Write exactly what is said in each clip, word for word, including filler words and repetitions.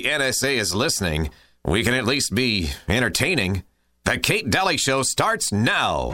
the N S A is listening, we can at least be entertaining. The Kate Daly Show starts now.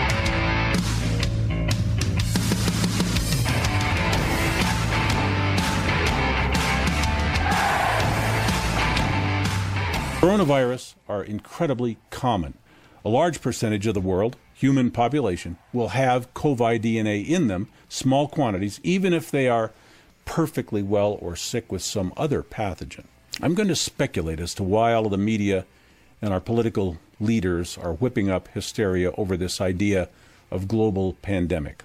Coronavirus are incredibly common. A large percentage of the world, human population, will have COVID D N A in them, small quantities, even if they are perfectly well or sick with some other pathogen. I'm going to speculate as to why all of the media and our political leaders are whipping up hysteria over this idea of global pandemic.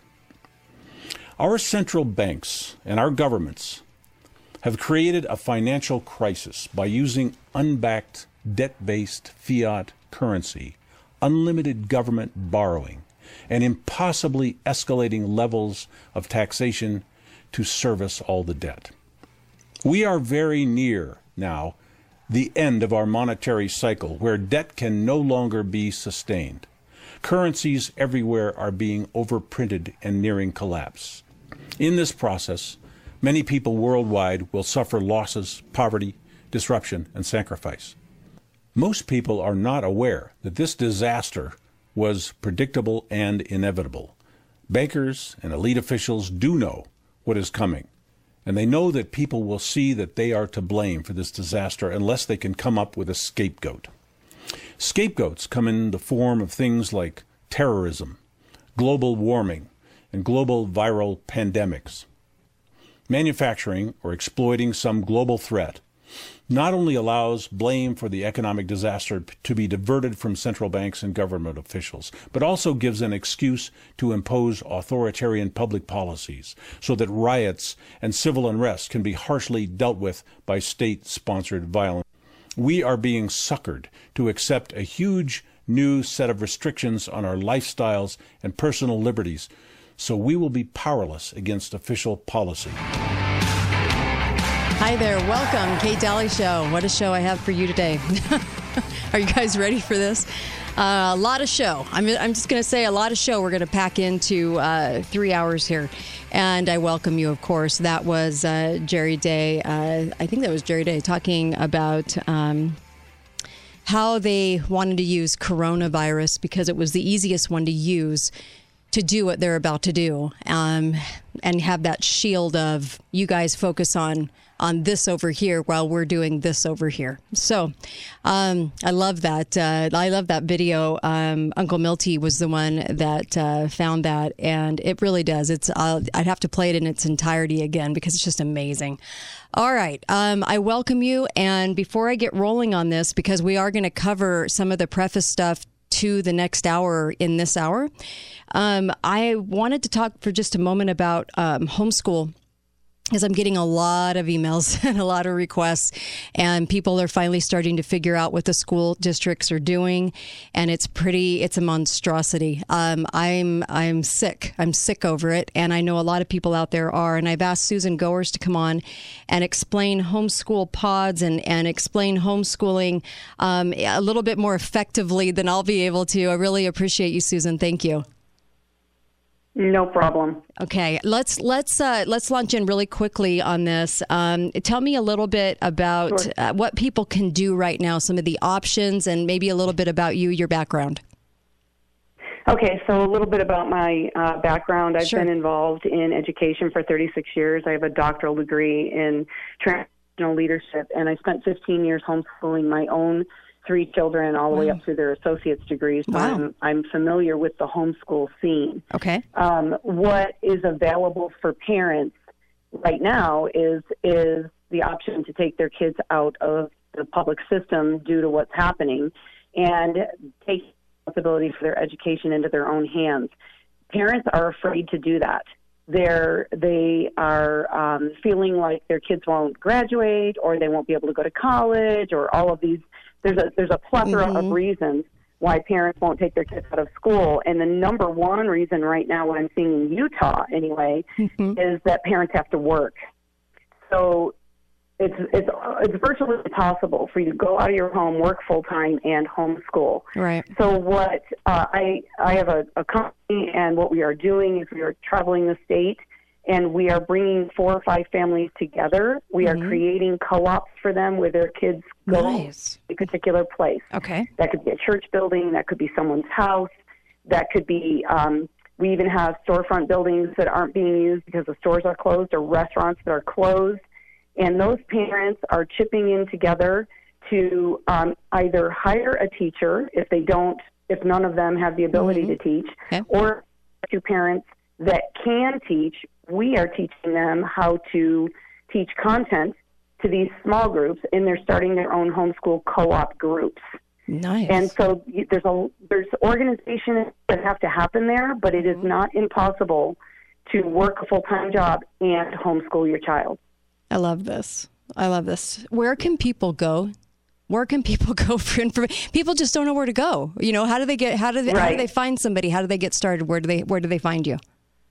Our central banks and our governments have created a financial crisis by using unbacked, debt-based fiat currency, unlimited government borrowing, and impossibly escalating levels of taxation to service all the debt. We are very near now the end of our monetary cycle, where debt can no longer be sustained. Currencies everywhere are being overprinted and nearing collapse. In this process, many people worldwide will suffer losses, poverty, disruption, and sacrifice. Most people are not aware that this disaster was predictable and inevitable. Bankers and elite officials do know what is coming, and they know that people will see that they are to blame for this disaster unless they can come up with a scapegoat. Scapegoats come in the form of things like terrorism, global warming, and global viral pandemics. Manufacturing or exploiting some global threat not only allows blame for the economic disaster to be diverted from central banks and government officials, but also gives an excuse to impose authoritarian public policies so that riots and civil unrest can be harshly dealt with by state-sponsored violence. We are being suckered to accept a huge new set of restrictions on our lifestyles and personal liberties, so we will be powerless against official policy. Hi there. Welcome, Kate Daly Show. What a show I have for you today. Are you guys ready for this? Uh, a lot of show. I'm, I'm just going to say a lot of show we're going to pack into uh, three hours here. And I welcome you, of course. That was uh, Jerry Day. Uh, I think that was Jerry Day talking about um, how they wanted to use coronavirus because it was the easiest one to use to do what they're about to do, um, and have that shield of you guys focus on on this over here while we're doing this over here. So um, I love that. Uh, I love that video. Um, Uncle Milty was the one that uh, found that, and it really does. It's uh, I'd have to play it in its entirety again because it's just amazing. All right. Um, I welcome you. And before I get rolling on this, because we are going to cover some of the preface stuff to the next hour in this hour, um, I wanted to talk for just a moment about um, homeschool, because I'm getting a lot of emails and a lot of requests, and people are finally starting to figure out what the school districts are doing, and it's pretty, it's a monstrosity. Um, I'm I'm sick. I'm sick over it, and I know a lot of people out there are, and I've asked Susan Goers to come on and explain homeschool pods and, and explain homeschooling um, a little bit more effectively than I'll be able to. I really appreciate you, Susan. Thank you. No problem. Okay, let's let's uh, let's launch in really quickly on this. Um, tell me a little bit about Sure. uh, what people can do right now, some of the options, and maybe a little bit about you, your background. Okay, so a little bit about my uh, background. I've Sure. been involved in education for thirty-six years. I have a doctoral degree in transitional leadership, and I spent fifteen years homeschooling my own three children all the way Wow. up to their associate's degrees. So Wow. I'm, I'm familiar with the homeschool scene. Okay. Um, what is available for parents right now is is the option to take their kids out of the public system due to what's happening and take responsibility for their education into their own hands. Parents are afraid to do that. They're, they are um, feeling like their kids won't graduate, or they won't be able to go to college, or all of these. There's a there's a plethora Mm-hmm. of reasons why parents won't take their kids out of school. And the number one reason right now, what I'm seeing in Utah anyway, Mm-hmm. is that parents have to work. So it's it's it's virtually impossible for you to go out of your home, work full time, and homeschool. Right. So what uh, I I have a, a company, and what we are doing is we are traveling the state and we are bringing four or five families together. We Mm-hmm. are creating co-ops for them where their kids go Nice. to a particular place. Okay. That could be a church building. That could be someone's house. That could be, um, we even have storefront buildings that aren't being used because the stores are closed, or restaurants that are closed. And those parents are chipping in together to um, either hire a teacher if they don't, if none of them have the ability Mm-hmm. to teach, Okay. or to parents that can teach. We are teaching them how to teach content to these small groups, and they're starting their own homeschool co-op groups. Nice. And so y- there's a there's organization that have to happen there, but it is not impossible to work a full-time job and homeschool your child. I love this. I love this. Where can people go? Where can people go for information? People just don't know where to go. You know, how do they get? How do they? How do Right. they find somebody? How do they get started? Where do they? Where do they find you?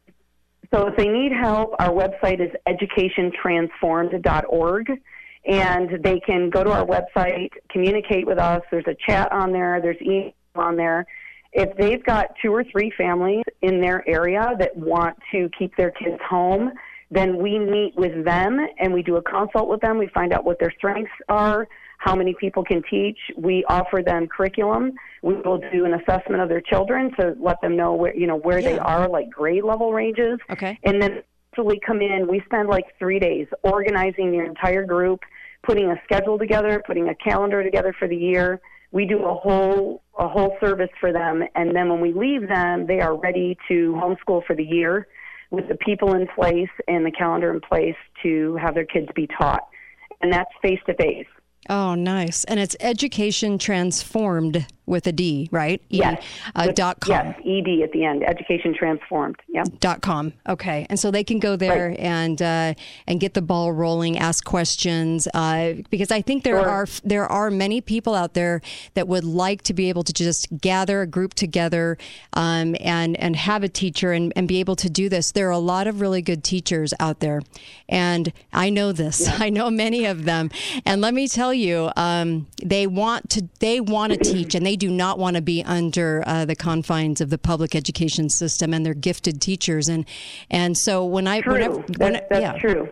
So if they need help, our website is education transformed dot org, and they can go to our website, communicate with us. There's a chat on there. There's email on there. If they've got two or three families in their area that want to keep their kids home, then we meet with them and we do a consult with them. We find out what their strengths are, how many people can teach. We offer them curriculum. We will do an assessment of their children to let them know where, you know, where they Yeah. are, like grade level ranges. Okay. And then actually come in. We spend like three days organizing their entire group, putting a schedule together, putting a calendar together for the year. We do a whole a whole service for them, and then when we leave them, they are ready to homeschool for the year with the people in place and the calendar in place to have their kids be taught. And that's face-to-face. Oh, nice. And it's Education Transformed with a D, right? E, Yes. Uh, With- dot com. Yes, E D at the end, Education Transformed. Yeah. Dot com. Okay, and so they can go there Right. and uh, and get the ball rolling, ask questions, uh, because I think there Sure. are there are many people out there that would like to be able to just gather a group together um, and and have a teacher and, and be able to do this. There are a lot of really good teachers out there, and I know this. I know many of them, and let me tell you, um, they want to they want to teach, and they do not want to be under uh, the confines of the public education system, and they're gifted teachers, and and so when I True. whenever, That's, when, that's yeah, true.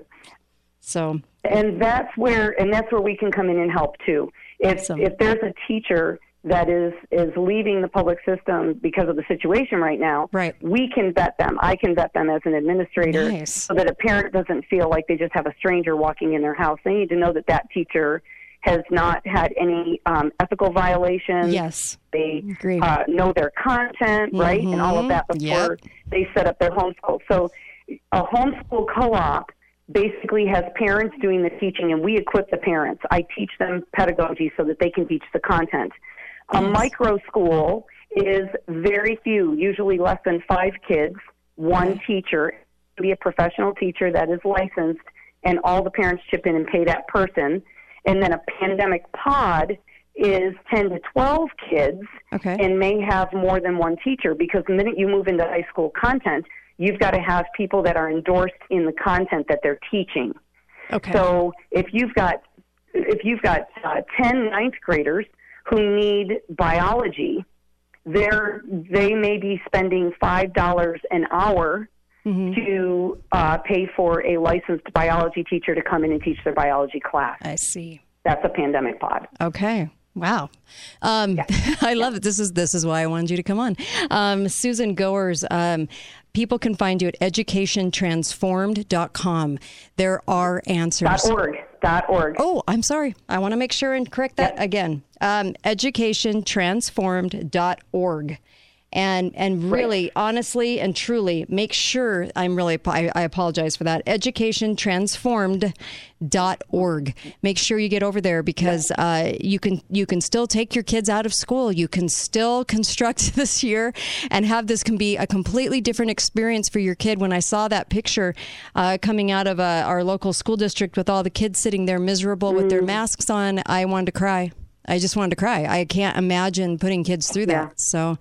so And that's where and that's where we can come in and help too. If Awesome. if there's a teacher that is is leaving the public system because of the situation right now, Right. we can vet them. I can vet them as an administrator Nice. so that a parent doesn't feel like they just have a stranger walking in their house. They need to know that that teacher has not had any um, ethical violations. yes, They Agreed. uh, know their content, right, and all of that before Yep. they set up their homeschool. So a homeschool co-op basically has parents doing the teaching, and we equip the parents. I teach them pedagogy so that they can teach the content. A micro school is very few, usually less than five kids, one teacher, be a professional teacher that is licensed, and all the parents chip in and pay that person. And then a pandemic pod is ten to twelve kids Okay. and may have more than one teacher, because the minute you move into high school content, you've got to have people that are endorsed in the content that they're teaching. okay, So if you've got if you've got uh, ten ninth graders who need biology, they're they may be spending five dollars an hour Mm-hmm. to uh, pay for a licensed biology teacher to come in and teach their biology class. I see. That's a pandemic pod. Okay. Wow. Um, I love it. This is this is why I wanted you to come on. Um, Susan Goers, um, people can find you at education transformed dot com. There are answers. Dot org. Dot org. Oh, I'm sorry. I want to make sure and correct that Yep. again. Um, education transformed dot org. And and really, honestly and truly, make sure, I'm really, I, I apologize for that, education transformed dot org. Make sure you get over there, because uh, you can you can still take your kids out of school. You can still construct this year and have this can be a completely different experience for your kid. When I saw that picture uh, coming out of uh, our local school district with all the kids sitting there miserable with their masks on, I wanted to cry. I just wanted to cry. I can't imagine putting kids through Yeah. that. So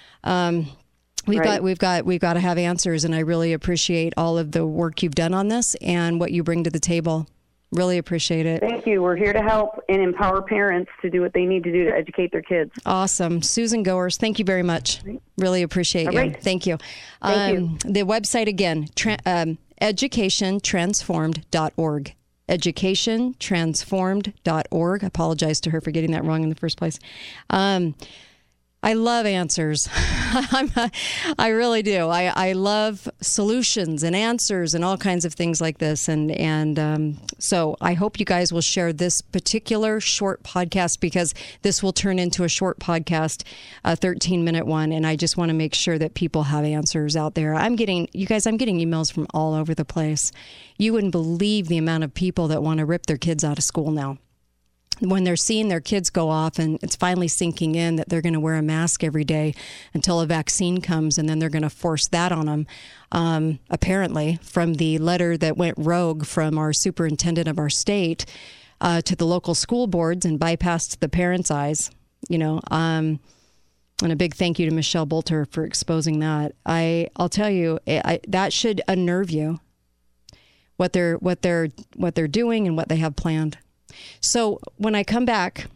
um, we've Right. got we've got we've got to have answers, and I really appreciate all of the work you've done on this and what you bring to the table. Really appreciate it. Thank you. We're here to help and empower parents to do what they need to do to educate their kids. Awesome. Susan Goers, thank you very much. Really appreciate All you. right. Thank you. Thank um, The website again, tra- um, education transformed dot org. education transformed dot org. I apologize to her for getting that wrong in the first place. Um, I love answers. I'm a, I really do. I, I love solutions and answers and all kinds of things like this. And and um, so I hope you guys will share this particular short podcast, because this will turn into a short podcast, a thirteen minute one. And I just want to make sure that people have answers out there. I'm getting, you guys, I'm getting emails from all over the place. You wouldn't believe the amount of people that want to rip their kids out of school now. When they're seeing their kids go off and it's finally sinking in that they're going to wear a mask every day until a vaccine comes, and then they're going to force that on them, um, apparently, from the letter that went rogue from our superintendent of our state uh, to the local school boards and bypassed the parents' eyes, you know. Um, and a big thank you to Michelle Bolter for exposing that. I, I'll tell you, I, that should unnerve you, what they're, what they're, what they're doing and what they have planned. So when I come back,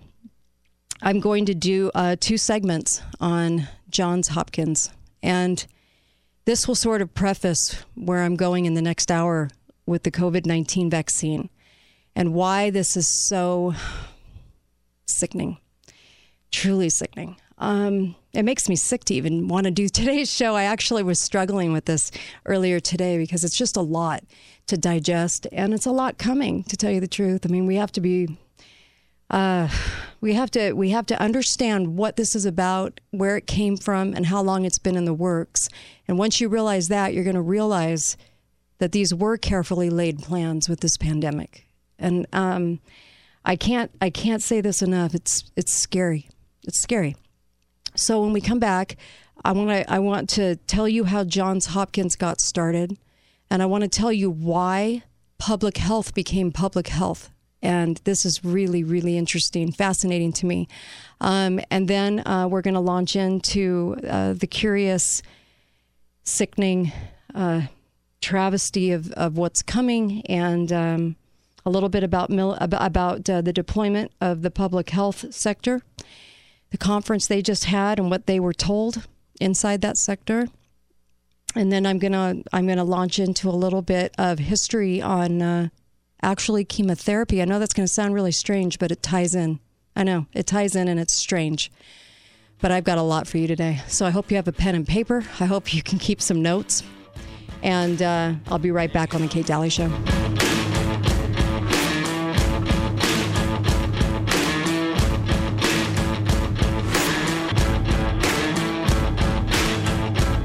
I'm going to do uh, two segments on Johns Hopkins. And this will sort of preface where I'm going in the next hour with the covid nineteen vaccine and why this is so sickening, truly sickening. Um, it makes me sick to even want to do today's show. I actually was struggling with this earlier today because it's just a lot to digest, and it's a lot coming, to tell you the truth. I mean, we have to be, uh, we have to, we have to understand what this is about, where it came from, and how long it's been in the works. And once you realize that, you're going to realize that these were carefully laid plans with this pandemic. And um, I can't, I can't say this enough. It's, it's scary. It's scary. So when we come back, I want to, I want to tell you how Johns Hopkins got started. And I want to tell you why public health became public health. And this is really, really interesting, fascinating to me. Um, and then uh, we're going to launch into uh, the curious, sickening uh, travesty of, of what's coming, and um, a little bit about, mil- about uh, the deployment of the public health sector, the conference they just had and what they were told inside that sector. And then I'm gonna I'm gonna launch into a little bit of history on uh, actually chemotherapy. I know that's gonna sound really strange, but it ties in. I know it ties in, and it's strange. But I've got a lot for you today, so I hope you have a pen and paper. I hope you can keep some notes, and uh, I'll be right back on the Kate Daly Show.